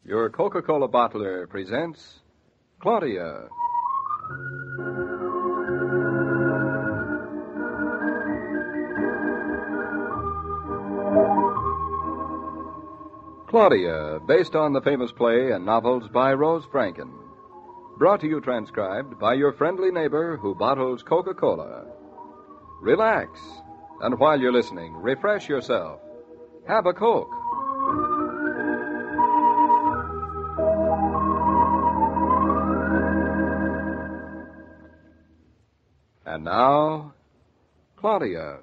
Your Coca-Cola bottler presents Claudia. Claudia, based on the famous play and novels by Rose Franken. Brought to you transcribed by your friendly neighbor who bottles Coca-Cola. Relax, and while you're listening, refresh yourself. Have a Coke. And now, Claudia.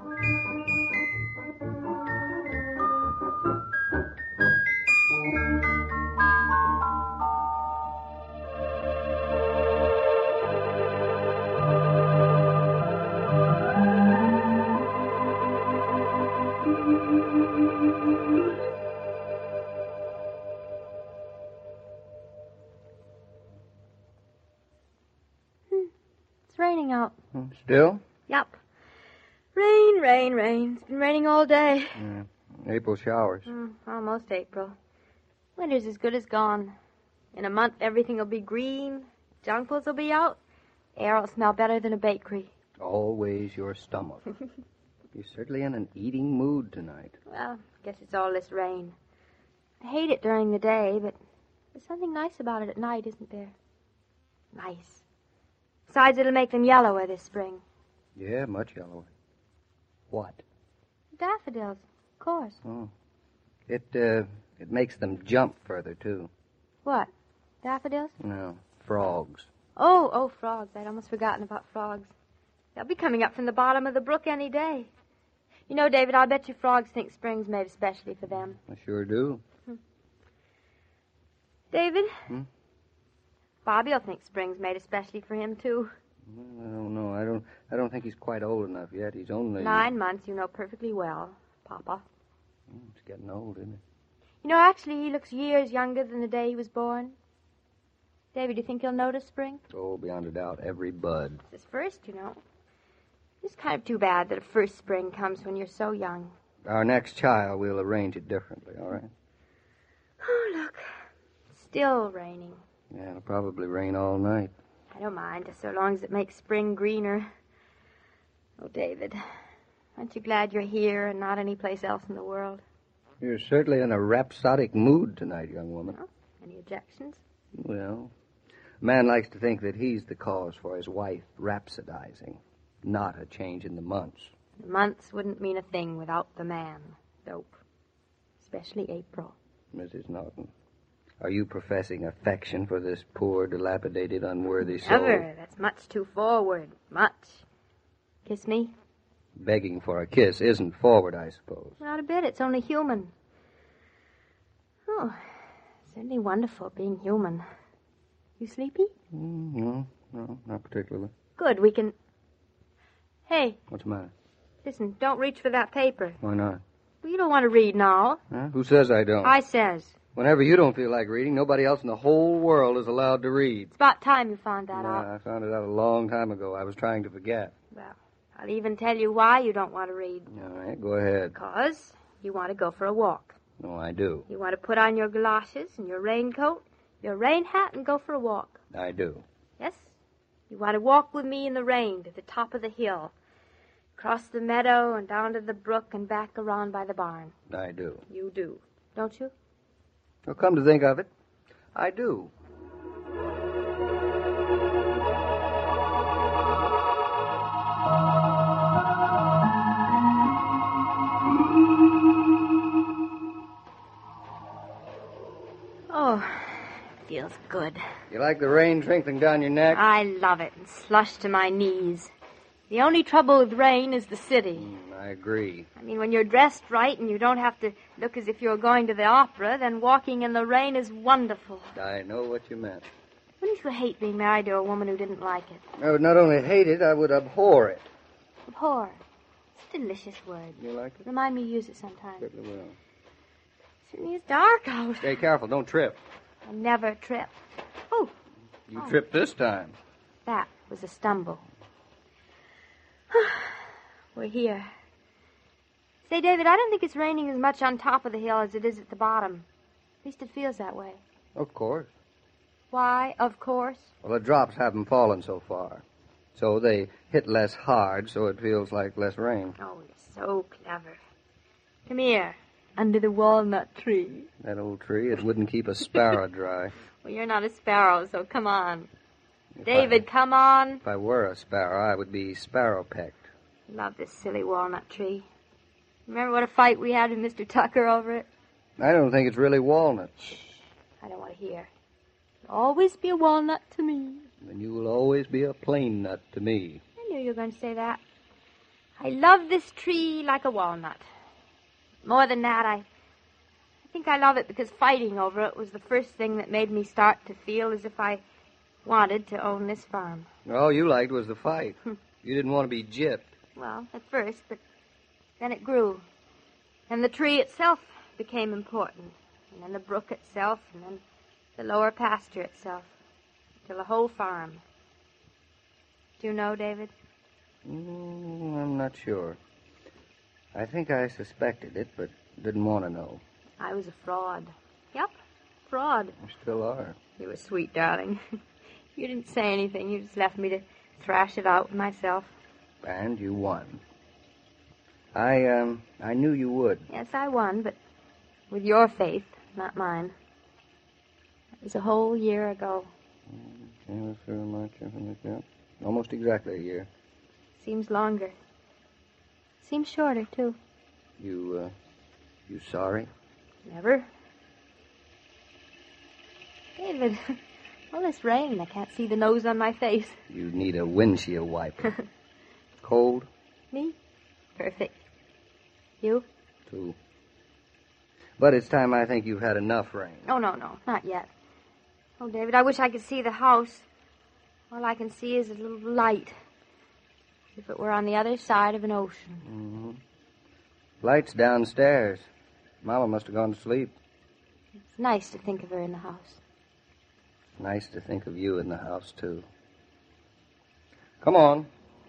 It's raining out. Still? Yup. Rain, rain, rain. It's been raining all day. April showers. Almost April. Winter's as good as gone. In a month, everything will be green. Jonquils will be out. Air will smell better than a bakery. Always your stomach. You're certainly in an eating mood tonight. Well, I guess it's all this rain. I hate it during the day, but there's something nice about it at night, isn't there? Nice. Besides, it'll make them yellower this spring. Yeah, much yellower. What? Daffodils, of course. Oh. It makes them jump further, too. What? Daffodils? No, frogs. Oh, frogs. I'd almost forgotten about frogs. They'll be coming up from the bottom of the brook any day. You know, David, I bet you frogs think spring's made especially for them. I sure do. David? Bobby'll think spring's made especially for him, too. I don't know. I don't think he's quite old enough yet. He's only... 9 months, you know perfectly well, Papa. He's getting old, isn't he? You know, actually, he looks years younger than the day he was born. David, do you think he'll notice spring? Oh, beyond a doubt, every bud. It's his first, you know. It's kind of too bad that a first spring comes when you're so young. Our next child, we'll arrange it differently, all right? Oh, look. It's still raining. Yeah, it'll probably rain all night. I don't mind, just so long as it makes spring greener. Oh, David, aren't you glad you're here and not anyplace else in the world? You're certainly in a rhapsodic mood tonight, young woman. Oh, any objections? Well, a man likes to think that he's the cause for his wife rhapsodizing, not a change in the months. The months wouldn't mean a thing without the man, Dope. Especially April. Mrs. Norton, are you professing affection for this poor, dilapidated, unworthy soul? Never. That's much too forward. Much. Kiss me? Begging for a kiss isn't forward, I suppose. Not a bit. It's only human. Oh, certainly wonderful being human. You sleepy? No, not particularly. Good. We can... Hey. What's the matter? Listen, don't reach for that paper. Why not? Well, you don't want to read now. Huh? Who says I don't? I says. Whenever you don't feel like reading, nobody else in the whole world is allowed to read. It's about time you found that out. I found it out a long time ago. I was trying to forget. Well, I'll even tell you why you don't want to read. All right, go ahead. Because you want to go for a walk. No, I do. You want to put on your galoshes and your raincoat, your rain hat, and go for a walk. I do. Yes? You want to walk with me in the rain to the top of the hill. Across the meadow and down to the brook and back around by the barn. I do. You do. Don't you? Well, come to think of it, I do. Oh, feels good. You like the rain trickling down your neck? I love it, and slush to my knees. The only trouble with rain is the city. I agree. I mean, when you're dressed right and you don't have to look as if you're going to the opera, then walking in the rain is wonderful. I know what you meant. Wouldn't you hate being married to a woman who didn't like it? I would not only hate it, I would abhor it. Abhor. It's a delicious word. You like it? Remind me to use it sometime. Certainly will. Certainly it's dark out. Stay careful, don't trip. I never trip. Oh. You tripped this time. That was a stumble. We're here. Say, David, I don't think it's raining as much on top of the hill as it is at the bottom. At least it feels that way. Of course. Why, of course? Well, the drops haven't fallen so far. So they hit less hard, so it feels like less rain. Oh, you're so clever. Come here, under the walnut tree. That old tree, it wouldn't keep a sparrow dry. Well, you're not a sparrow, so come on. David, come on. If I were a sparrow, I would be sparrow-pecked. Love this silly walnut tree. Remember what a fight we had with Mr. Tucker over it? I don't think it's really walnuts. I don't want to hear. You'll always be a walnut to me. And you will always be a plain nut to me. I knew you were going to say that. I love this tree like a walnut. More than that, I think I love it because fighting over it was the first thing that made me start to feel as if I wanted to own this farm. All you liked was the fight. You didn't want to be gypped. Well, at first, but then it grew. And the tree itself became important. And then the brook itself, and then the lower pasture itself. Till the whole farm. Do you know, David? I'm not sure. I think I suspected it, but didn't want to know. I was a fraud. Yep, fraud. You still are. You were sweet, darling. You didn't say anything. You just left me to thrash it out with myself. And you won. I knew you would. Yes, I won, but with your faith, not mine. It was a whole year ago. Almost exactly a year. Seems longer. Seems shorter, too. You sorry? Never. David, all this rain, I can't see the nose on my face. You need a windshield wiper. Cold? Me? Perfect. You? Too. But it's time I think you've had enough rain. Oh, no, not yet. Oh, David, I wish I could see the house. All I can see is a little light. If it were on the other side of an ocean. Mm-hmm. Light's downstairs. Mama must have gone to sleep. It's nice to think of her in the house. Nice to think of you in the house, too. Come on.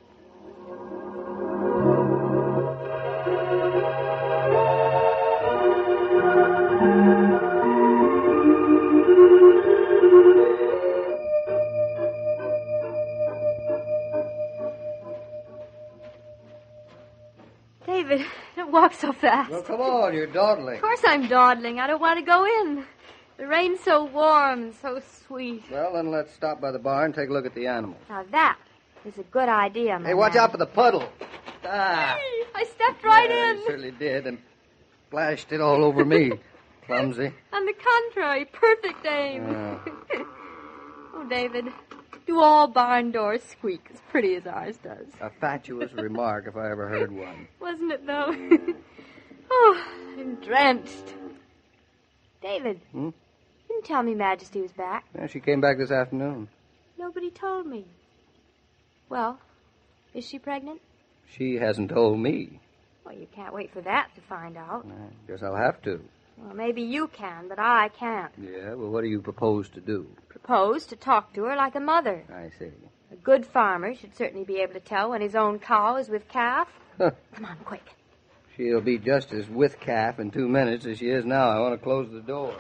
David, don't walk so fast. Well, come on, you're dawdling. Of course I'm dawdling. I don't want to go in. The rain's so warm and so sweet. Well, then let's stop by the barn and take a look at the animals. Now that is a good idea, my Hey, watch man. out for the puddle. Ah. I stepped right Yeah, in. you certainly did, and splashed it all over me. Clumsy. On the contrary, perfect aim. Yeah. Oh, David, do all barn doors squeak as pretty as ours does? A fatuous remark if I ever heard one. Wasn't it, though? Oh, I'm drenched. David, Hmm? you didn't tell me Majesty was back. Yeah, she came back this afternoon. Nobody told me. Well, is she pregnant? She hasn't told me. Well, you can't wait for that to find out. I guess I'll have to. Well, maybe you can, but I can't. Yeah, well, what do you propose to do? Propose to talk to her like a mother. I see. A good farmer should certainly be able to tell when his own cow is with calf. Huh. Come on, quick. She'll be just as with calf in 2 minutes as she is now. I want to close the door.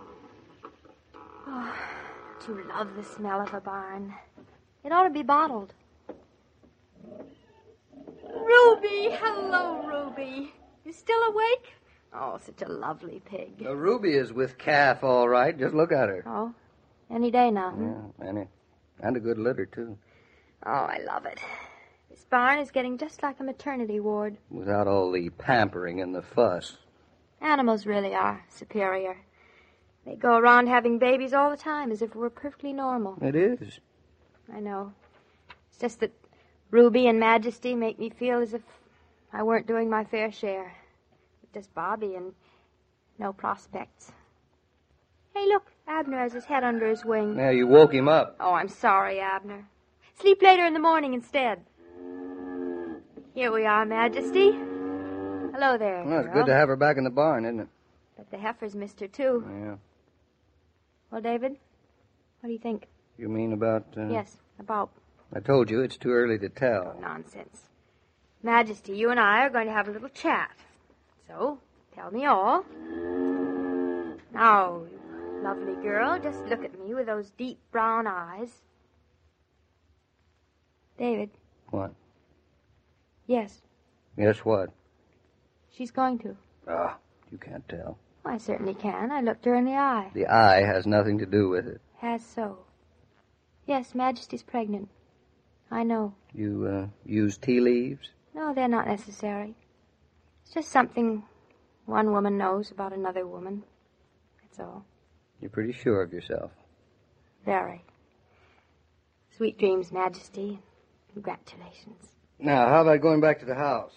Oh, do you love the smell of a barn? It ought to be bottled. Ruby! Hello, Ruby. You still awake? Oh, such a lovely pig. Ruby is with calf, all right. Just look at her. Oh, any day now. Yeah, and a good litter, too. Oh, I love it. This barn is getting just like a maternity ward. Without all the pampering and the fuss. Animals really are superior. They go around having babies all the time as if it were perfectly normal. It is. I know. It's just that Ruby and Majesty make me feel as if I weren't doing my fair share. Just Bobby and no prospects. Hey, look, Abner has his head under his wing. Yeah, you woke him up. Oh, I'm sorry, Abner. Sleep later in the morning instead. Here we are, Majesty. Hello there, Well, it's girl. good to have her back in the barn, isn't it? But the heifers missed her, too. Yeah. Well, David, what do you think? You mean about... Yes, about... I told you it's too early to tell. Oh, nonsense. Majesty, you and I are going to have a little chat. So, tell me all. Now, you lovely girl, just look at me with those deep brown eyes. David. What? Yes. Yes, what? She's going to. Ah, you can't tell. Oh, I certainly can. I looked her in the eye. The eye has nothing to do with it. Has so. Yes, Majesty's pregnant. I know. You, use tea leaves? No, they're not necessary. It's just something one woman knows about another woman. That's all. You're pretty sure of yourself. Very. Sweet dreams, Majesty. Congratulations. Now, how about going back to the house?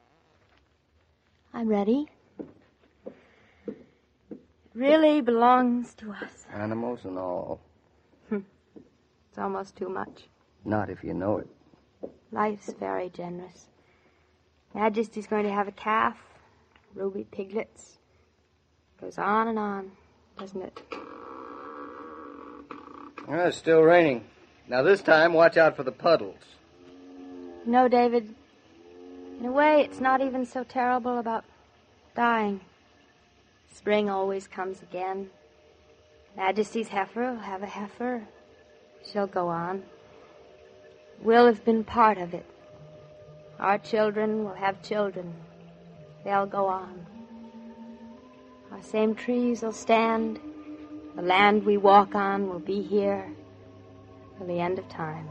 I'm ready. It really belongs to us. Animals and all. It's almost too much. Not if you know it. Life's very generous. Majesty's going to have a calf, ruby piglets. Goes on and on, doesn't it? It's still raining. Now, this time, watch out for the puddles. No, David. In a way, it's not even so terrible about dying. Spring always comes again. Majesty's heifer will have a heifer. She'll go on. We'll have been part of it. Our children will have children. They'll go on. Our same trees will stand. The land we walk on will be here till the end of time.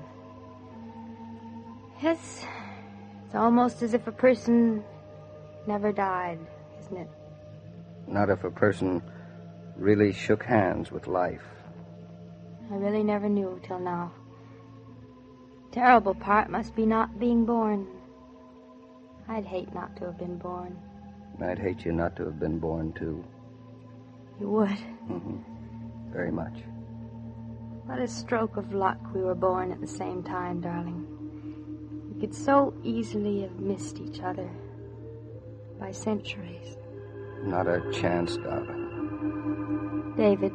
Yes, it's almost as if a person never died, isn't it? Not if a person really shook hands with life. I really never knew till now. Terrible part must be not being born. I'd hate not to have been born. I'd hate you not to have been born, too. You would? Mm-hmm. Very much. What a stroke of luck we were born at the same time, darling. We could so easily have missed each other by centuries. Not a chance, darling. David.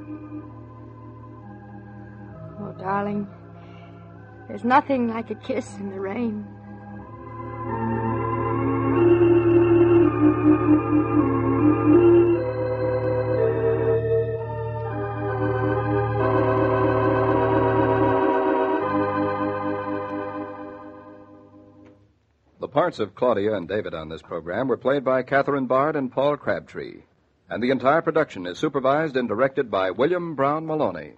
Oh, darling, there's nothing like a kiss in the rain. The parts of Claudia and David on this program were played by Catherine Bard and Paul Crabtree, and the entire production is supervised and directed by William Brown Maloney.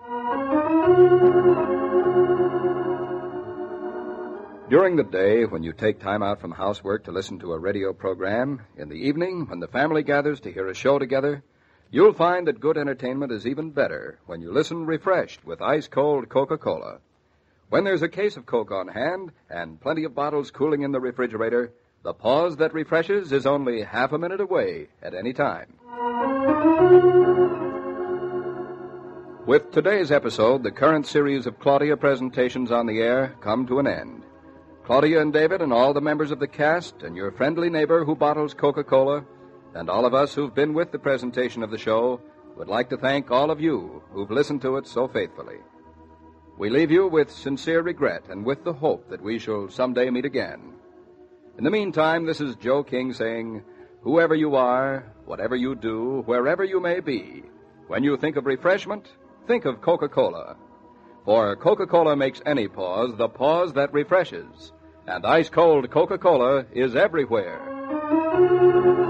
During the day, when you take time out from housework to listen to a radio program, in the evening, when the family gathers to hear a show together, you'll find that good entertainment is even better when you listen refreshed with ice-cold Coca-Cola. When there's a case of Coke on hand and plenty of bottles cooling in the refrigerator, the pause that refreshes is only half a minute away at any time. With today's episode, the current series of Claudia presentations on the air come to an end. Claudia and David and all the members of the cast and your friendly neighbor who bottles Coca-Cola and all of us who've been with the presentation of the show would like to thank all of you who've listened to it so faithfully. We leave you with sincere regret and with the hope that we shall someday meet again. In the meantime, this is Joe King saying, whoever you are, whatever you do, wherever you may be, when you think of refreshment, think of Coca-Cola. For Coca-Cola makes any pause the pause that refreshes, and ice-cold Coca-Cola is everywhere.